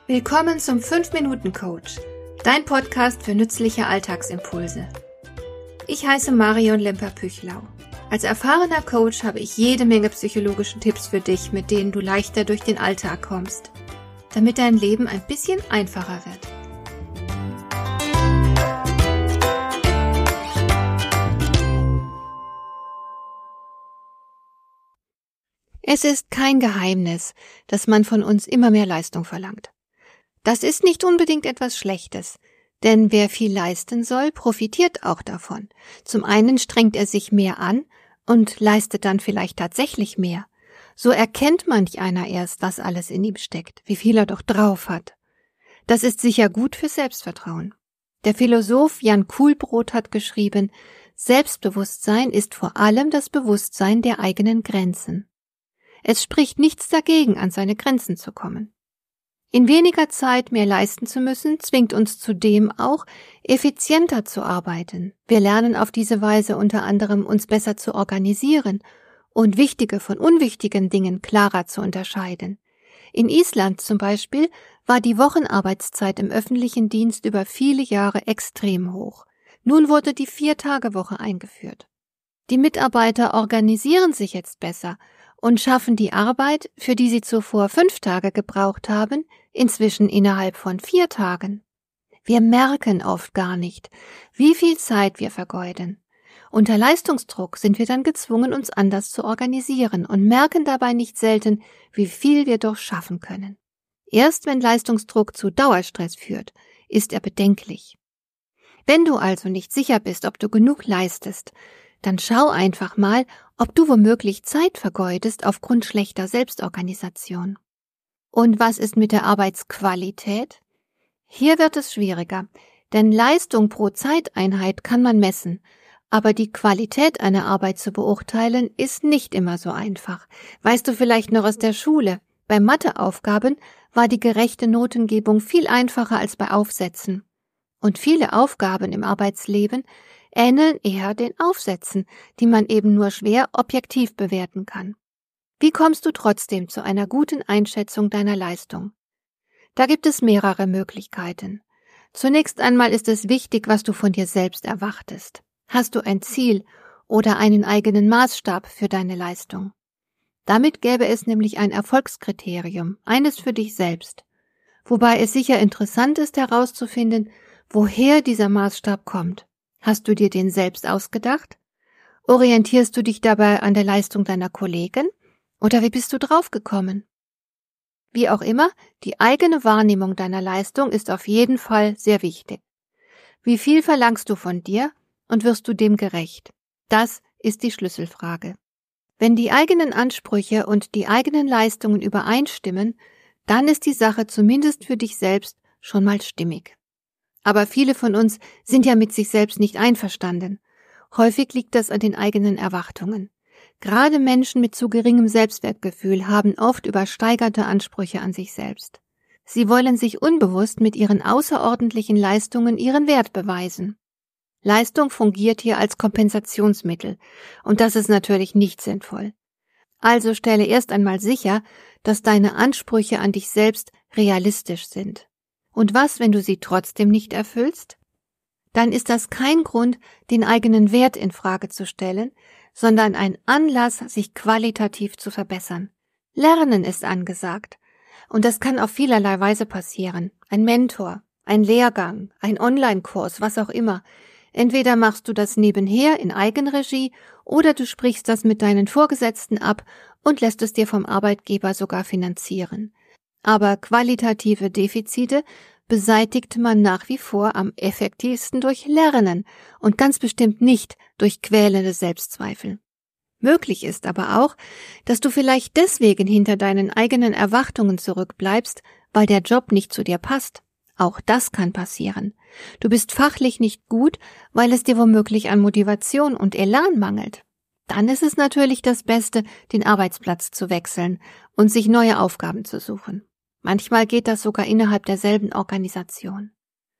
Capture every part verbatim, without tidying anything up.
Willkommen zum fünf Minuten Coach, dein Podcast für nützliche Alltagsimpulse. Ich heiße Marion Lemper-Püchlau. Als erfahrener Coach habe ich jede Menge psychologische Tipps für dich, mit denen du leichter durch den Alltag kommst, damit dein Leben ein bisschen einfacher wird. Es ist kein Geheimnis, dass man von uns immer mehr Leistung verlangt. Das ist nicht unbedingt etwas Schlechtes, denn wer viel leisten soll, profitiert auch davon. Zum einen strengt er sich mehr an und leistet dann vielleicht tatsächlich mehr. So erkennt manch einer erst, was alles in ihm steckt, wie viel er doch drauf hat. Das ist sicher gut für Selbstvertrauen. Der Philosoph Jan Kuhlbrot hat geschrieben, Selbstbewusstsein ist vor allem das Bewusstsein der eigenen Grenzen. Es spricht nichts dagegen, an seine Grenzen zu kommen. In weniger Zeit mehr leisten zu müssen, zwingt uns zudem auch, effizienter zu arbeiten. Wir lernen auf diese Weise unter anderem, uns besser zu organisieren und wichtige von unwichtigen Dingen klarer zu unterscheiden. In Island zum Beispiel war die Wochenarbeitszeit im öffentlichen Dienst über viele Jahre extrem hoch. Nun wurde die Vier-Tage-Woche eingeführt. Die Mitarbeiter organisieren sich jetzt besser und schaffen die Arbeit, für die sie zuvor fünf Tage gebraucht haben, inzwischen innerhalb von vier Tagen. Wir merken oft gar nicht, wie viel Zeit wir vergeuden. Unter Leistungsdruck sind wir dann gezwungen, uns anders zu organisieren und merken dabei nicht selten, wie viel wir doch schaffen können. Erst wenn Leistungsdruck zu Dauerstress führt, ist er bedenklich. Wenn du also nicht sicher bist, ob du genug leistest, dann schau einfach mal, ob du womöglich Zeit vergeudest aufgrund schlechter Selbstorganisation. Und was ist mit der Arbeitsqualität? Hier wird es schwieriger, denn Leistung pro Zeiteinheit kann man messen, aber die Qualität einer Arbeit zu beurteilen ist nicht immer so einfach. Weißt du vielleicht noch aus der Schule? Bei Matheaufgaben war die gerechte Notengebung viel einfacher als bei Aufsätzen. Und viele Aufgaben im Arbeitsleben ähneln eher den Aufsätzen, die man eben nur schwer objektiv bewerten kann. Wie kommst du trotzdem zu einer guten Einschätzung deiner Leistung? Da gibt es mehrere Möglichkeiten. Zunächst einmal ist es wichtig, was du von dir selbst erwartest. Hast du ein Ziel oder einen eigenen Maßstab für deine Leistung? Damit gäbe es nämlich ein Erfolgskriterium, eines für dich selbst. Wobei es sicher interessant ist herauszufinden, woher dieser Maßstab kommt. Hast du dir den selbst ausgedacht? Orientierst du dich dabei an der Leistung deiner Kollegen? Oder wie bist du draufgekommen? Wie auch immer, die eigene Wahrnehmung deiner Leistung ist auf jeden Fall sehr wichtig. Wie viel verlangst du von dir und wirst du dem gerecht? Das ist die Schlüsselfrage. Wenn die eigenen Ansprüche und die eigenen Leistungen übereinstimmen, dann ist die Sache zumindest für dich selbst schon mal stimmig. Aber viele von uns sind ja mit sich selbst nicht einverstanden. Häufig liegt das an den eigenen Erwartungen. Gerade Menschen mit zu geringem Selbstwertgefühl haben oft übersteigerte Ansprüche an sich selbst. Sie wollen sich unbewusst mit ihren außerordentlichen Leistungen ihren Wert beweisen. Leistung fungiert hier als Kompensationsmittel, und das ist natürlich nicht sinnvoll. Also stelle erst einmal sicher, dass deine Ansprüche an dich selbst realistisch sind. Und was, wenn du sie trotzdem nicht erfüllst? Dann ist das kein Grund, den eigenen Wert in Frage zu stellen, sondern ein Anlass, sich qualitativ zu verbessern. Lernen ist angesagt. Und das kann auf vielerlei Weise passieren. Ein Mentor, ein Lehrgang, ein Online-Kurs, was auch immer. Entweder machst du das nebenher in Eigenregie oder du sprichst das mit deinen Vorgesetzten ab und lässt es dir vom Arbeitgeber sogar finanzieren. Aber qualitative Defizite beseitigt man nach wie vor am effektivsten durch Lernen und ganz bestimmt nicht durch quälende Selbstzweifel. Möglich ist aber auch, dass du vielleicht deswegen hinter deinen eigenen Erwartungen zurückbleibst, weil der Job nicht zu dir passt. Auch das kann passieren. Du bist fachlich nicht gut, weil es dir womöglich an Motivation und Elan mangelt. Dann ist es natürlich das Beste, den Arbeitsplatz zu wechseln und sich neue Aufgaben zu suchen. Manchmal geht das sogar innerhalb derselben Organisation.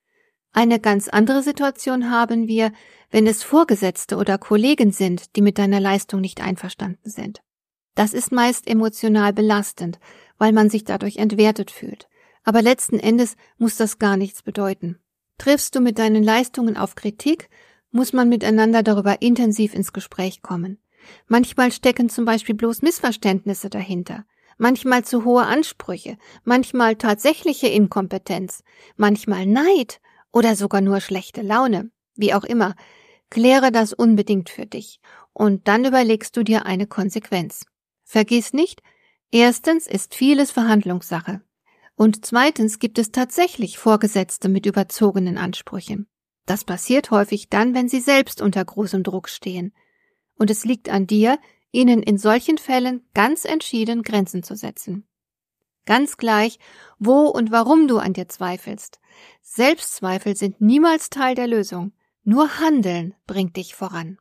Eine ganz andere Situation haben wir, wenn es Vorgesetzte oder Kollegen sind, die mit deiner Leistung nicht einverstanden sind. Das ist meist emotional belastend, weil man sich dadurch entwertet fühlt. Aber letzten Endes muss das gar nichts bedeuten. Triffst du mit deinen Leistungen auf Kritik, muss man miteinander darüber intensiv ins Gespräch kommen. Manchmal stecken zum Beispiel bloß Missverständnisse dahinter, manchmal zu hohe Ansprüche, manchmal tatsächliche Inkompetenz, manchmal Neid oder sogar nur schlechte Laune. Wie auch immer, kläre das unbedingt für dich und dann überlegst du dir eine Konsequenz. Vergiss nicht, erstens ist vieles Verhandlungssache und zweitens gibt es tatsächlich Vorgesetzte mit überzogenen Ansprüchen. Das passiert häufig dann, wenn sie selbst unter großem Druck stehen. Und es liegt an dir, ihnen in solchen Fällen ganz entschieden Grenzen zu setzen. Ganz gleich, wo und warum du an dir zweifelst. Selbstzweifel sind niemals Teil der Lösung. Nur Handeln bringt dich voran.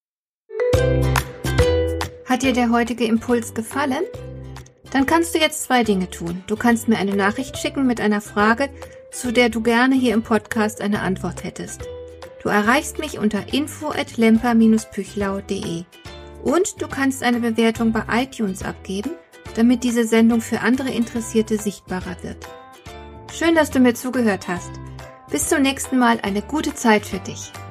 Hat dir der heutige Impuls gefallen? Dann kannst du jetzt zwei Dinge tun. Du kannst mir eine Nachricht schicken mit einer Frage, zu der du gerne hier im Podcast eine Antwort hättest. Du erreichst mich unter info at lemper dash püchlau punkt de und du kannst eine Bewertung bei iTunes abgeben, damit diese Sendung für andere Interessierte sichtbarer wird. Schön, dass du mir zugehört hast. Bis zum nächsten Mal, eine gute Zeit für dich.